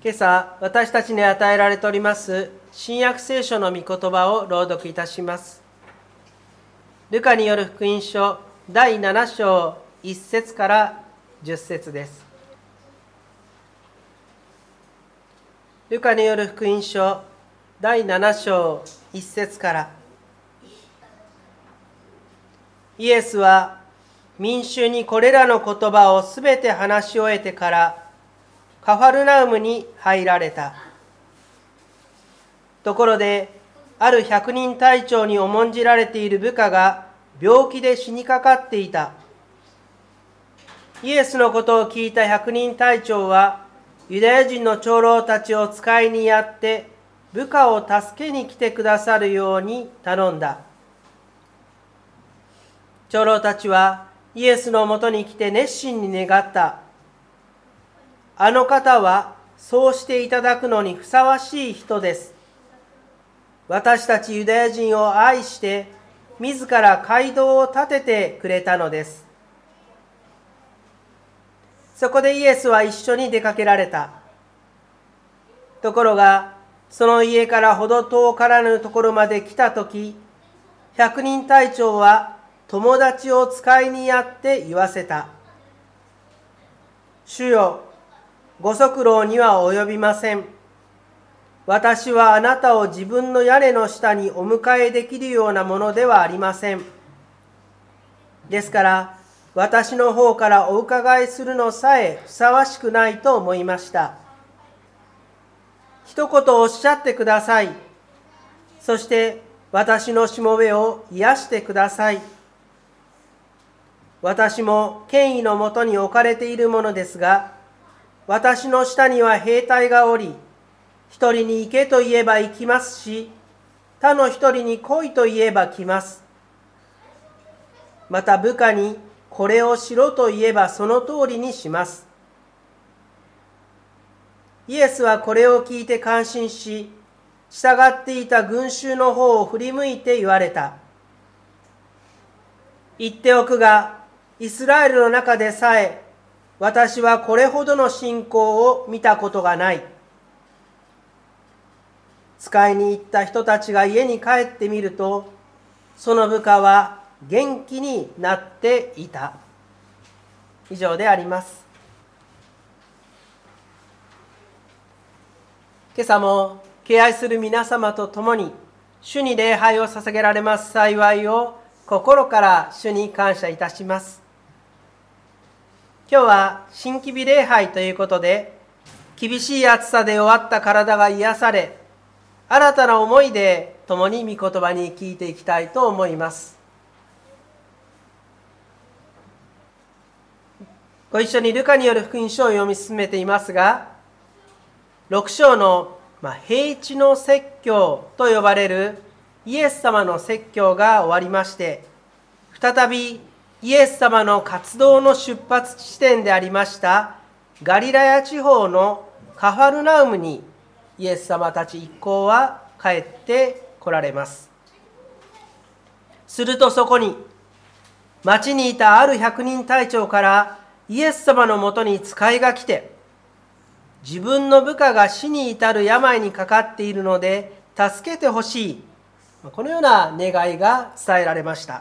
今朝私たちに与えられております新約聖書の御言葉を朗読いたします。ルカによる福音書第7章1節から10節です。ルカによる福音書第7章1節から。イエスは民衆にこれらの言葉をすべて話し終えてからカファルナウムに入られた。ところで、ある百人隊長に重んじられている部下が病気で死にかかっていた。イエスのことを聞いた百人隊長は、ユダヤ人の長老たちを使いにやって、部下を助けに来てくださるように頼んだ。長老たちはイエスのもとに来て熱心に願った。あの方はそうしていただくのにふさわしい人です。私たちユダヤ人を愛して自ら街道を建ててくれたのです。そこでイエスは一緒に出かけられた。ところがその家からほど遠からぬところまで来たとき、百人隊長は友達を使いにやって言わせた。主よ、ご足労には及びません。私はあなたを自分の屋根の下にお迎えできるようなものではありません。ですから、私の方からお伺いするのさえふさわしくないと思いました。一言おっしゃってください。そして私のしもべを癒してください。私も権威のもとに置かれているものですが、私の下には兵隊がおり、一人に行けと言えば行きますし、他の一人に来いと言えば来ます。また部下にこれをしろと言えばその通りにします。イエスはこれを聞いて感心し、従っていた群衆の方を振り向いて言われた。言っておくが、イスラエルの中でさえ、私はこれほどの信仰を見たことがない。使いに行った人たちが家に帰ってみると、その部下は元気になっていた。以上であります。今朝も敬愛する皆様と共に、主に礼拝を捧げられます幸いを心から主に感謝いたします。今日は新規日礼拝ということで、厳しい暑さで弱った体が癒され、新たな思いで共に御言葉に聞いていきたいと思います。ご一緒にルカによる福音書を読み進めていますが、6章の平地の説教と呼ばれるイエス様の説教が終わりまして、再びイエス様の活動の出発地点でありましたガリラヤ地方のカファルナウムにイエス様たち一行は帰って来られます。するとそこに町にいたある百人隊長からイエス様のもとに使いが来て、自分の部下が死に至る病にかかっているので助けてほしい、このような願いが伝えられました。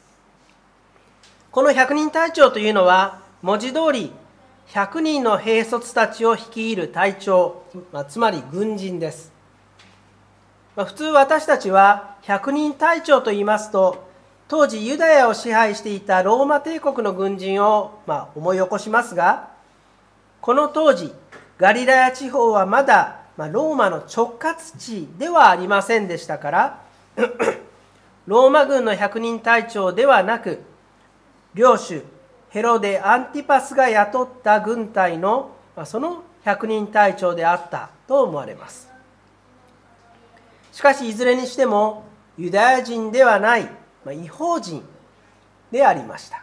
この百人隊長というのは文字通り100人の兵卒たちを率いる隊長、つまり軍人です。普通私たちは百人隊長と言いますと、当時ユダヤを支配していたローマ帝国の軍人を思い起こしますが、この当時ガリラヤ地方はまだローマの直轄地ではありませんでしたからローマ軍の百人隊長ではなく、領主ヘロデ・アンティパスが雇った軍隊のその百人隊長であったと思われます。しかしいずれにしてもユダヤ人ではない異邦人でありました。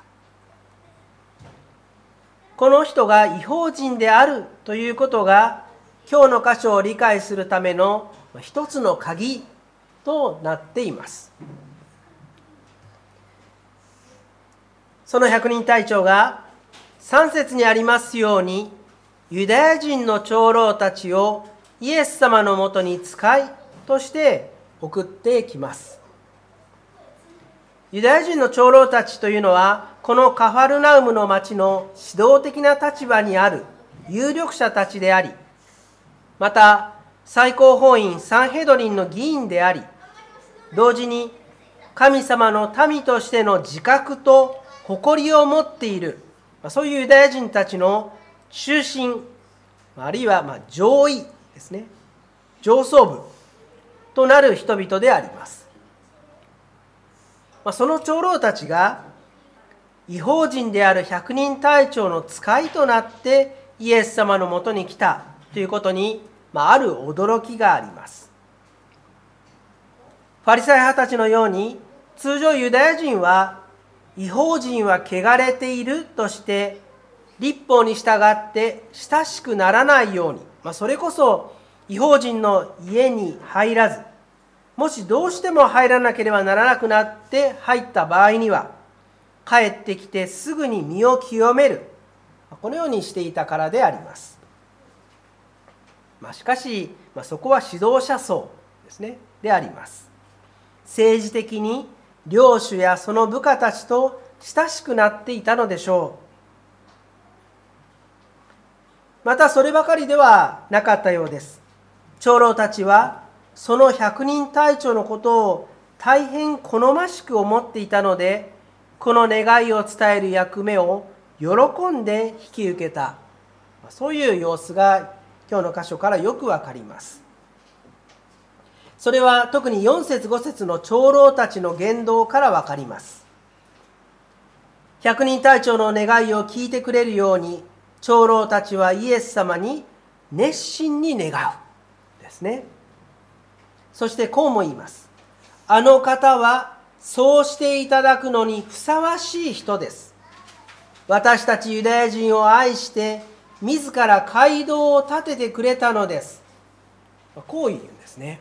この人が異邦人であるということが今日の箇所を理解するための一つの鍵となっています。その百人隊長が3節にありますように、 ユダヤ人の長老たちをイエス様のもとに使いとして送ってきます。ユダヤ人の長老たちというのは、このカファルナウムの町の指導的な立場にある有力者たちであり、また最高法院サンヘドリンの議員であり、同時に神様の民としての自覚と誇りを持っている、そういうユダヤ人たちの中心、あるいは上位ですね、上層部となる人々であります。その長老たちが異邦人である百人隊長の使いとなってイエス様のもとに来たということに、ある驚きがあります。ファリサイ派たちのように、通常ユダヤ人は異邦人は汚れているとして律法に従って親しくならないように、それこそ異邦人の家に入らず、もしどうしても入らなければならなくなって入った場合には、帰ってきてすぐに身を清める、このようにしていたからであります。しかし、そこは指導者層ですね、であります。政治的に領主やその部下たちと親しくなっていたのでしょう。またそればかりではなかったようです。長老たちはその百人隊長のことを大変好ましく思っていたので、この願いを伝える役目を喜んで引き受けた、そういう様子が今日の箇所からよくわかります。それは特に4節5節の長老たちの言動からわかります。百人隊長の願いを聞いてくれるように、長老たちはイエス様に熱心に願うですね。そしてこうも言います。あの方はそうしていただくのにふさわしい人です。私たちユダヤ人を愛して自ら街道を建ててくれたのです。こう言うんですね。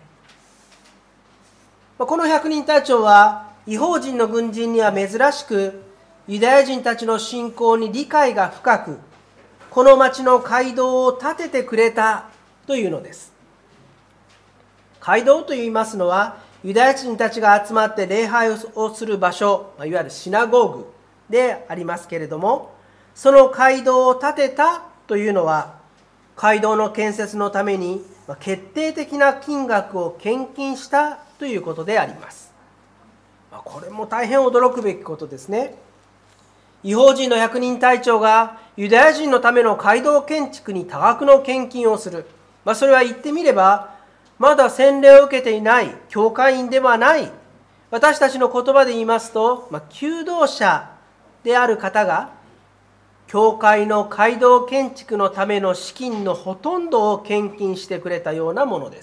この百人隊長は異邦人の軍人には珍しく、ユダヤ人たちの信仰に理解が深く、この町の街道を建ててくれたというのです。街道といいますのは、ユダヤ人たちが集まって礼拝をする場所、いわゆるシナゴーグでありますけれども、その街道を建てたというのは、街道の建設のために決定的な金額を献金したということであります。これも大変驚くべきことですね。異邦人の百人隊長がユダヤ人のための街道建築に多額の献金をする。それは言ってみれば、まだ洗礼を受けていない教会員ではない、私たちの言葉で言いますと、求道者である方が、教会の街道建築のための資金のほとんどを献金してくれたようなものです。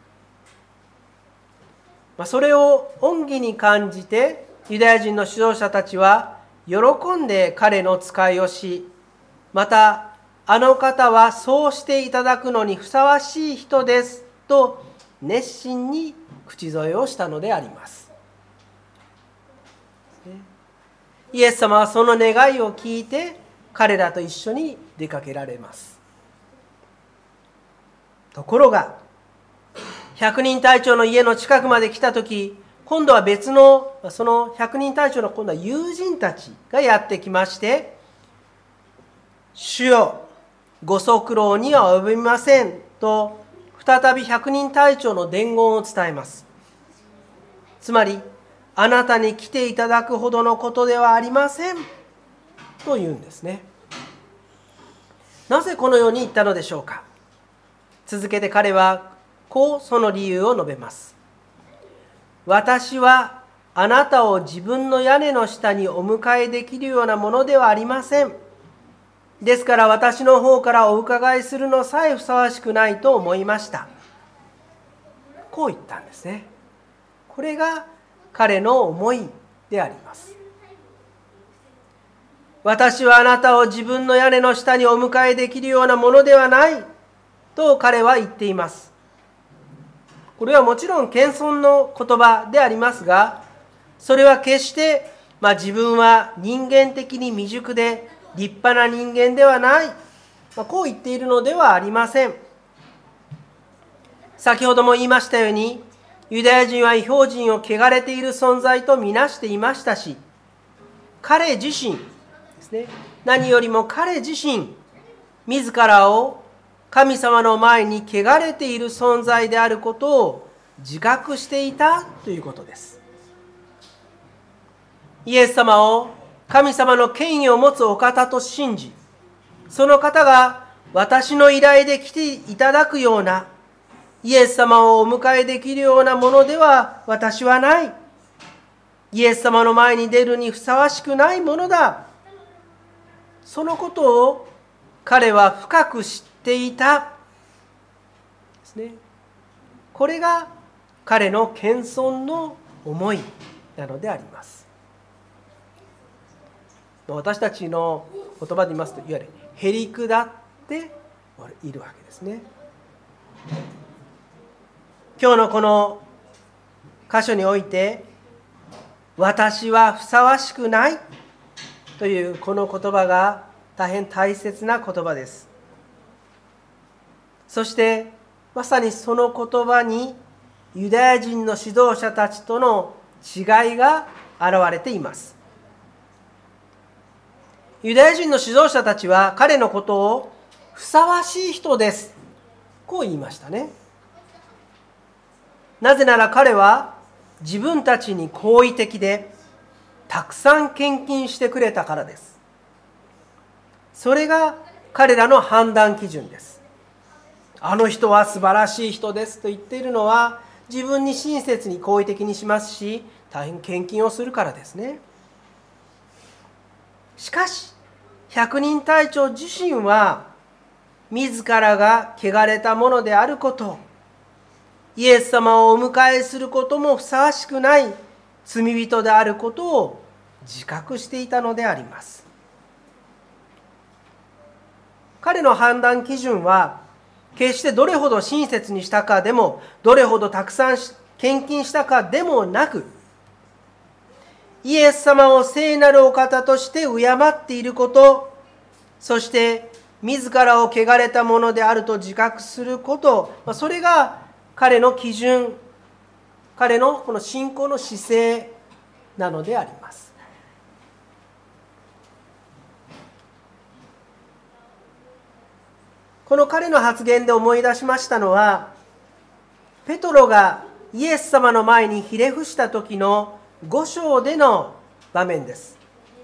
それを恩義に感じて、ユダヤ人の指導者たちは喜んで彼の使いをし、また、あの方はそうしていただくのにふさわしい人ですと熱心に口添えをしたのであります。イエス様はその願いを聞いて彼らと一緒に出かけられます。ところが百人隊長の家の近くまで来たとき、今度は別のその百人隊長の今度は友人たちがやってきまして、主よ、ご足労には及びませんと再び百人隊長の伝言を伝えます。つまり、あなたに来ていただくほどのことではありませんと言うんですね。なぜこのように言ったのでしょうか。続けて彼はこうその理由を述べます。私はあなたを自分の屋根の下にお迎えできるようなものではありません。ですから私の方からお伺いするのさえふさわしくないと思いました。こう言ったんですね。これが彼の思いであります。私はあなたを自分の屋根の下にお迎えできるようなものではないと彼は言っています。これはもちろん謙遜の言葉でありますが、それは決して自分は人間的に未熟で立派な人間ではない、 こう言っているのではありません。先ほども言いましたように、ユダヤ人は異邦人を汚れている存在とみなしていましたし、彼自身ですね、何よりも彼自身、自らを神様の前に汚れている存在であることを自覚していたということです。イエス様を神様の権威を持つお方と信じ、その方が私の依頼で来ていただくような、イエス様をお迎えできるようなものでは私はない。イエス様の前に出るにふさわしくないものだ。そのことを彼は深く知っていたですね。これが彼の謙遜の思いなのであります。私たちの言葉で言いますと、いわゆるへりくだっているわけですね。今日のこの箇所において、私はふさわしくないというこの言葉が大変大切な言葉です。そしてまさにその言葉にユダヤ人の指導者たちとの違いが現れています。ユダヤ人の指導者たちは彼のことをふさわしい人ですこう言いましたね。なぜなら彼は自分たちに好意的でたくさん献金してくれたからです。それが彼らの判断基準です。あの人は素晴らしい人ですと言っているのは、自分に親切に好意的にしますし、大変献金をするからですね。しかし百人隊長自身は自らが汚れたものであること、イエス様をお迎えすることもふさわしくない罪人であることを自覚していたのであります。彼の判断基準は決してどれほど親切にしたかでも、どれほどたくさん献金したかでもなく、イエス様を聖なるお方として敬っていること、そして自らを汚れたものであると自覚すること、それが彼の基準、彼のこの信仰の姿勢なのであります。この彼の発言で思い出しましたのは、ペトロがイエス様の前にひれ伏した時の5章での場面です。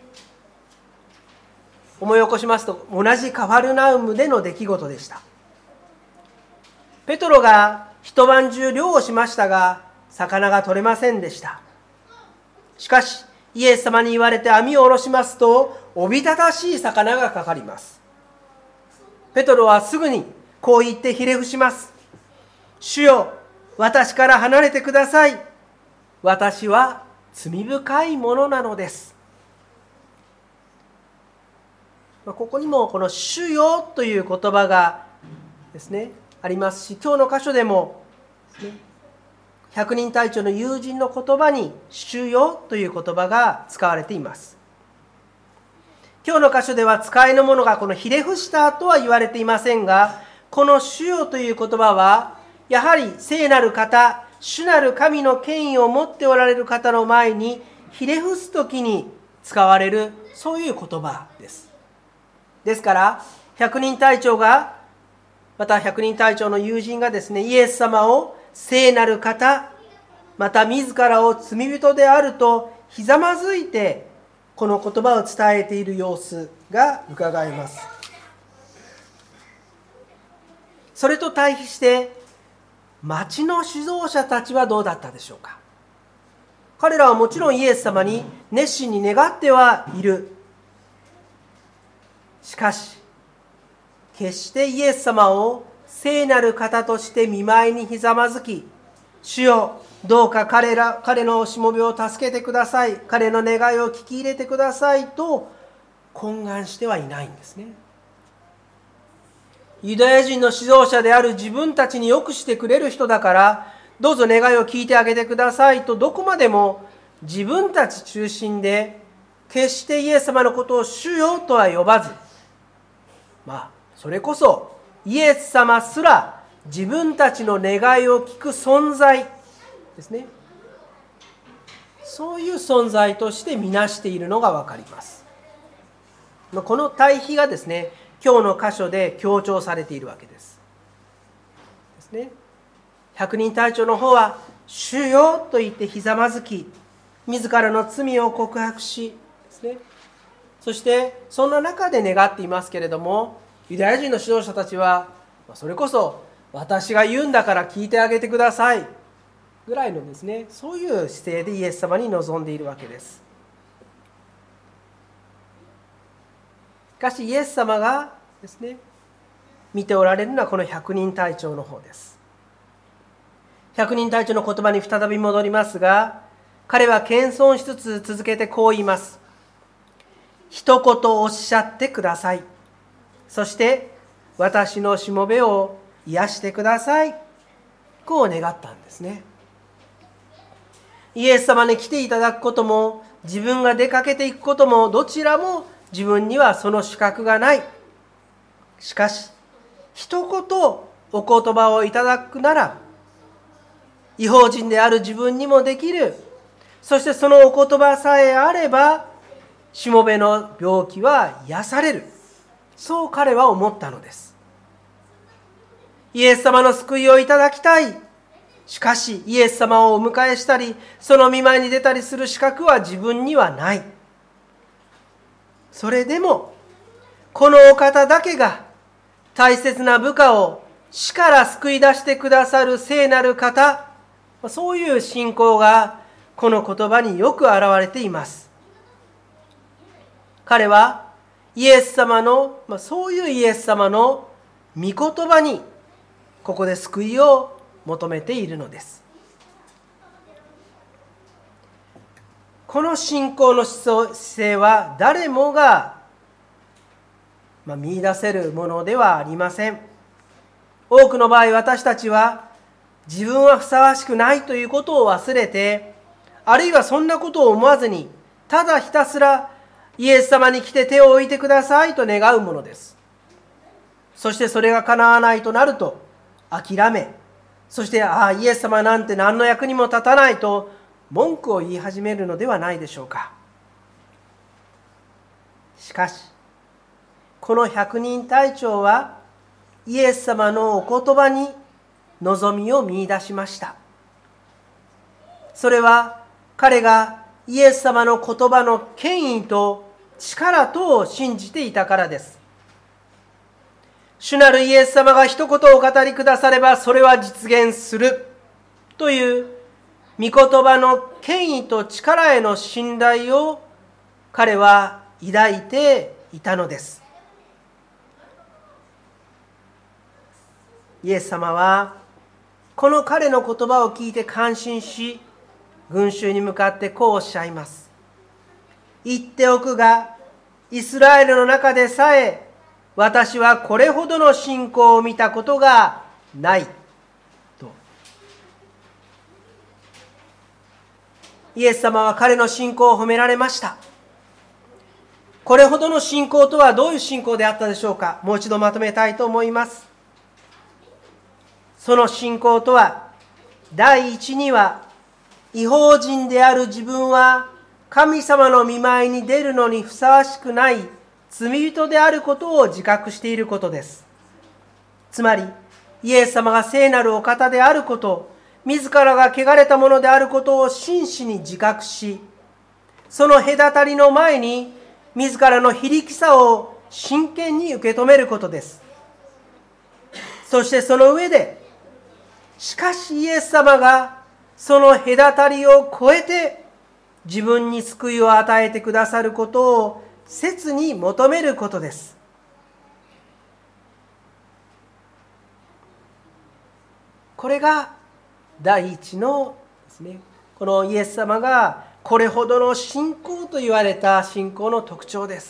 思い起こしますと、同じカファルナウムでの出来事でした。ペトロが一晩中漁をしましたが、魚が取れませんでした。しかしイエス様に言われて網を下ろしますと、おびただしい魚がかかります。ペトロはすぐにこう言ってひれ伏します。主よ、私から離れてください。私は罪深いものなのです。ここにもこの主よという言葉がですね、ありますし、今日の箇所でもですね、百人隊長の友人の言葉に主よという言葉が使われています。今日の箇所では使いの者がこのひれ伏したとは言われていませんが、この主よという言葉はやはり聖なる方、主なる神の権威を持っておられる方の前にひれ伏すときに使われる、そういう言葉です。ですから百人隊長が、また百人隊長の友人がですね、イエス様を聖なる方、また自らを罪人であるとひざまずいてこの言葉を伝えている様子が伺えます。それと対比して町の指導者たちはどうだったでしょうか。彼らはもちろんイエス様に熱心に願ってはいる。しかし決してイエス様を聖なる方として御前にひざまずき、主よ、どうか彼のしもべを助けてください、彼の願いを聞き入れてくださいと懇願してはいないんですね。ユダヤ人の指導者である自分たちによくしてくれる人だから、どうぞ願いを聞いてあげてくださいとどこまでも自分たち中心で、決してイエス様のことを主よとは呼ばず、 それこそイエス様すら自分たちの願いを聞く存在ですね。そういう存在として見なしているのが分かります。この対比がですね、今日の箇所で強調されているわけです。百人隊長の方は主よと言ってひざまずき、自らの罪を告白しですね、そしてそんな中で願っていますけれども、ユダヤ人の指導者たちはそれこそ私が言うんだから聞いてあげてくださいぐらいのですね、そういう姿勢でイエス様に臨んでいるわけです。しかしイエス様がですね、見ておられるのはこの百人隊長の方です。百人隊長の言葉に再び戻りますが、彼は謙遜しつつ続けてこう言います。一言おっしゃってください。そして私のしもべを癒してください。こう願ったんですね。イエス様に来ていただくことも、自分が出かけていくことも、どちらも自分にはその資格がない。しかし、一言お言葉をいただくなら、異邦人である自分にもできる。そしてそのお言葉さえあれば、しもべの病気は癒される。そう彼は思ったのです。イエス様の救いをいただきたい。しかし、イエス様をお迎えしたり、その御前に出たりする資格は自分にはない。それでも、このお方だけが大切な部下を死から救い出してくださる聖なる方、そういう信仰がこの言葉によく表れています。彼はイエス様の、そういうイエス様の御言葉にここで救いを求めているのです。この信仰の姿勢は誰もが見出せるものではありません。多くの場合、私たちは自分はふさわしくないということを忘れて、あるいはそんなことを思わずに、ただひたすらイエス様に来て手を置いてくださいと願うものです。そしてそれが叶わないとなると諦め、そしてイエス様なんて何の役にも立たないと文句を言い始めるのではないでしょうか。しかし、この百人隊長はイエス様のお言葉に望みを見出しました。それは彼がイエス様の言葉の権威と力とを信じていたからです。主なるイエス様が一言お語りくださればそれは実現するという御言葉の権威と力への信頼を彼は抱いていたのです。イエス様はこの彼の言葉を聞いて感心し、群衆に向かってこうおっしゃいます。言っておくが、イスラエルの中でさえ私はこれほどの信仰を見たことがないと。イエス様は彼の信仰を褒められました。これほどの信仰とはどういう信仰であったでしょうか。もう一度まとめたいと思います。その信仰とは、第一には異邦人である自分は神様の御前に出るのにふさわしくない罪人であることを自覚していることです。つまり、イエス様が聖なるお方であること、自らが汚れたものであることを真摯に自覚し、その隔たりの前に自らの非力さを真剣に受け止めることです。そしてその上で、しかしイエス様がその隔たりを越えて自分に救いを与えてくださることを切に求めることです。これが第一のですね、このイエス様がこれほどの信仰と言われた信仰の特徴です。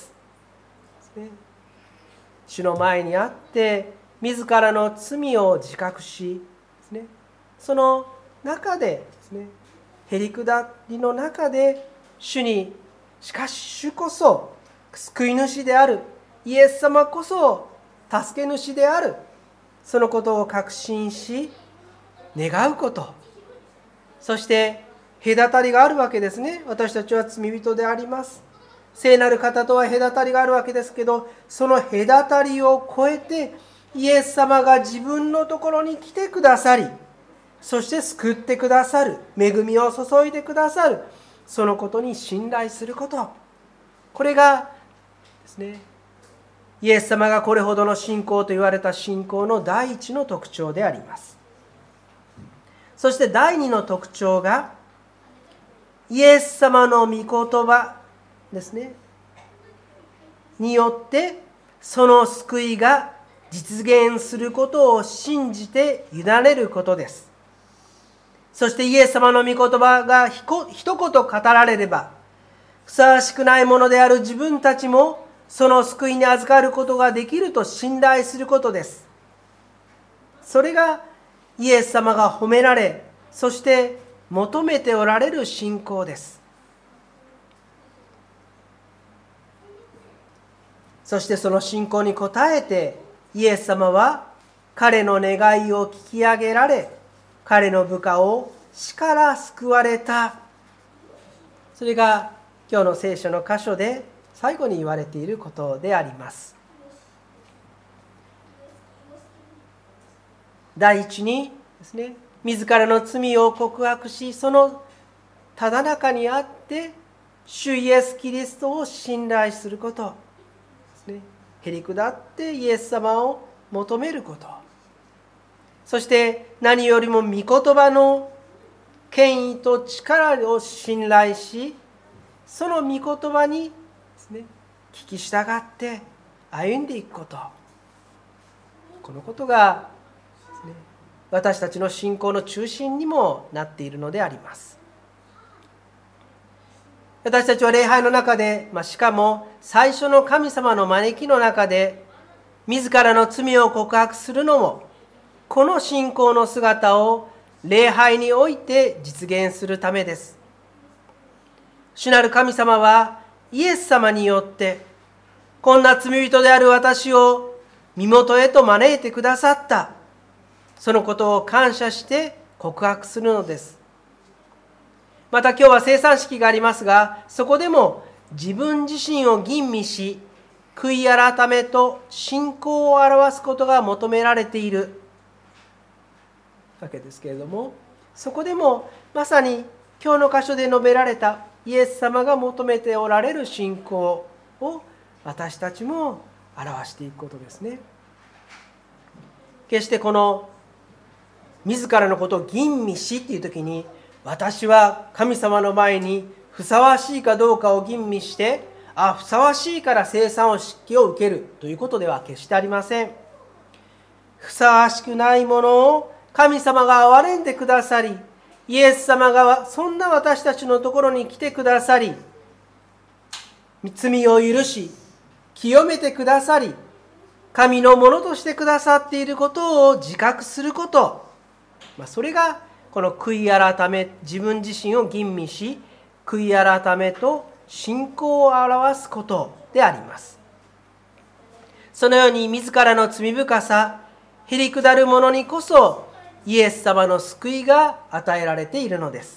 主の前にあって自らの罪を自覚し、その中でですね、へりくだりの中で主に、しかし主こそ救い主であるイエス様こそ助け主である、そのことを確信し願うこと、そして隔たりがあるわけですね。私たちは罪人であります。聖なる方とは隔たりがあるわけですけど、その隔たりを越えてイエス様が自分のところに来てくださり、そして救ってくださる、恵みを注いでくださる、そのことに信頼すること、これがですね、イエス様がこれほどの信仰と言われた信仰の第一の特徴であります。そして第二の特徴が、イエス様の御言葉ですね、によってその救いが実現することを信じて委ねることです。そしてイエス様の御言葉が一言語られれば、ふさわしくないものである自分たちもその救いに預かることができると信頼することです。それがイエス様が褒められ、そして求めておられる信仰です。そしてその信仰に応えて、イエス様は彼の願いを聞き上げられ、彼の部下を死から救われた。それが今日の聖書の箇所で最後に言われていることであります。第一にですね、自らの罪を告白し、そのただ中にあって主イエス・キリストを信頼することですね。へりくだってイエス様を求めること、そして何よりも御言葉の権威と力を信頼し、その御言葉にですね、聞き従って歩んでいくこと、このことがですね、私たちの信仰の中心にもなっているのであります。私たちは礼拝の中で、しかも最初の神様の招きの中で自らの罪を告白するのも、この信仰の姿を礼拝において実現するためです。主なる神様はイエス様によってこんな罪人である私を身元へと招いてくださった、そのことを感謝して告白するのです。また今日は聖餐式がありますが、そこでも自分自身を吟味し、悔い改めと信仰を表すことが求められているわけですけれども、そこでもまさに今日の箇所で述べられたイエス様が求めておられる信仰を私たちも表していくことですね。決してこの自らのことを吟味しっていう時に、私は神様の前にふさわしいかどうかを吟味して、ふさわしいから聖餐を式を受けるということでは決してありません。ふさわしくないものを神様が憐れんでくださり、イエス様がそんな私たちのところに来てくださり、罪を許し清めてくださり、神のものとしてくださっていることを自覚すること、それがこの悔い改め、自分自身を吟味し悔い改めと信仰を表すことであります。そのように自らの罪深さ、へりくだる者にこそイエス様の救いが与えられているのです。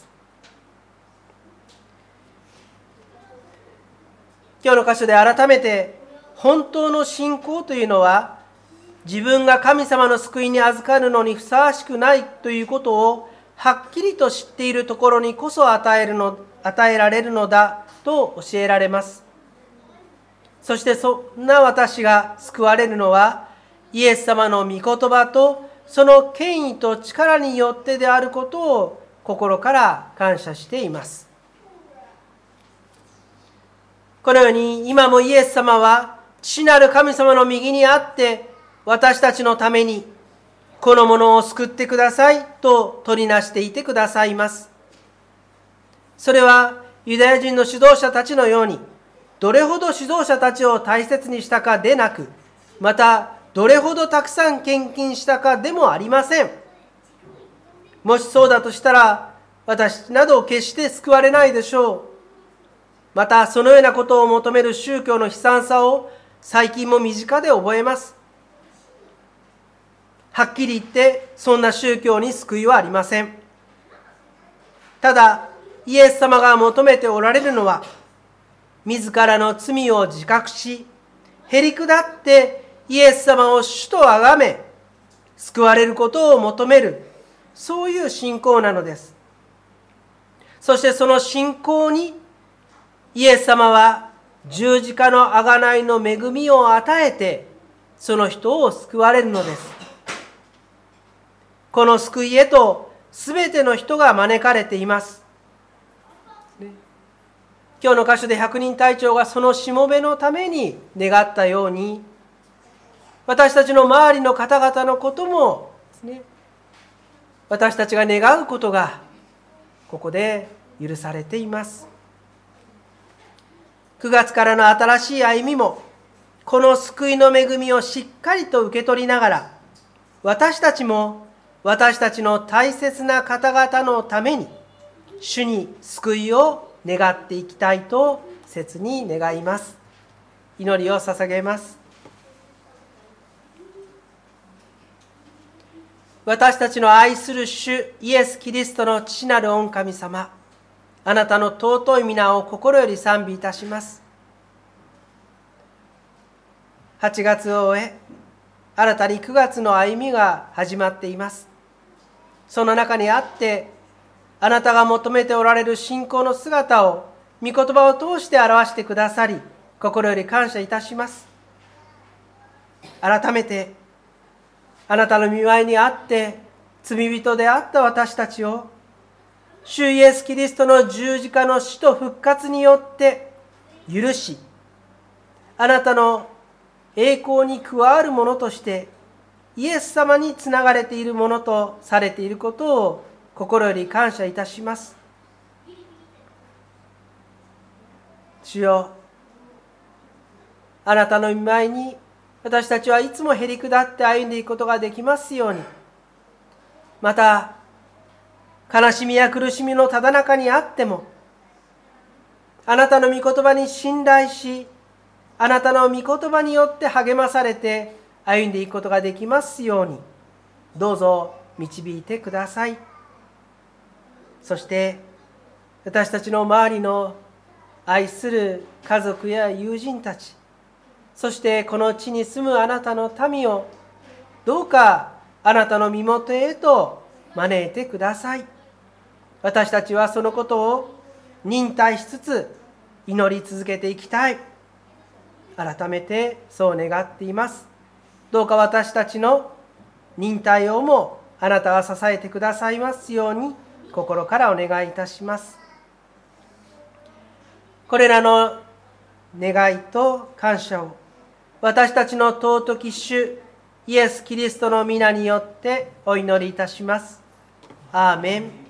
今日の箇所で改めて、本当の信仰というのは、自分が神様の救いに預かるのにふさわしくないということをはっきりと知っているところにこそ与えられるのだと教えられます。そしてそんな私が救われるのは、イエス様の御言葉とその権威と力によってであることを心から感謝しています。このように今もイエス様は父なる神様の右にあって私たちのためにこの者を救ってくださいと取りなしていてくださいます。それはユダヤ人の指導者たちのようにどれほど指導者たちを大切にしたかでなく、またどれほどたくさん献金したかでもありません。もしそうだとしたら私など決して救われないでしょう。またそのようなことを求める宗教の悲惨さを最近も身近で覚えます。 はっきり言ってそんな宗教に救いはありません。ただイエス様が求めておられるのは、自らの罪を自覚し、へりくだってイエス様を主とあがめ、救われることを求める、そういう信仰なのです。そしてその信仰にイエス様は十字架の贖いの恵みを与えて、その人を救われるのです。この救いへとすべての人が招かれています。今日の箇所で百人隊長がそのしもべのために願ったように、私たちの周りの方々のこともですね、私たちが願うことがここで許されています。9月からの新しい歩みも、この救いの恵みをしっかりと受け取りながら、私たちも私たちの大切な方々のために主に救いを願っていきたいと切に願います。祈りを捧げます。私たちの愛する主イエス・キリストの父なる御神様、あなたの尊い皆を心より賛美いたします。8月を終え、新たに9月の歩みが始まっています。その中にあって、あなたが求めておられる信仰の姿を御言葉を通して表してくださり、心より感謝いたします。改めてあなたの御前にあって罪人であった私たちを、主イエス・キリストの十字架の死と復活によって許し、あなたの栄光に加わるものとしてイエス様につながれているものとされていることを心より感謝いたします。主よ、あなたの御前に私たちはいつもへりくだって歩んでいくことができますように、また悲しみや苦しみのただ中にあっても、あなたの御言葉に信頼し、あなたの御言葉によって励まされて歩んでいくことができますように、どうぞ導いてください。そして私たちの周りの愛する家族や友人たち、そしてこの地に住むあなたの民をどうかあなたの身元へと招いてください。私たちはそのことを忍耐しつつ祈り続けていきたい。改めてそう願っています。どうか私たちの忍耐をもあなたが支えてくださいますように心からお願いいたします。これらの願いと感謝を私たちの尊き主イエス・キリストの皆によってお祈りいたします。アーメン。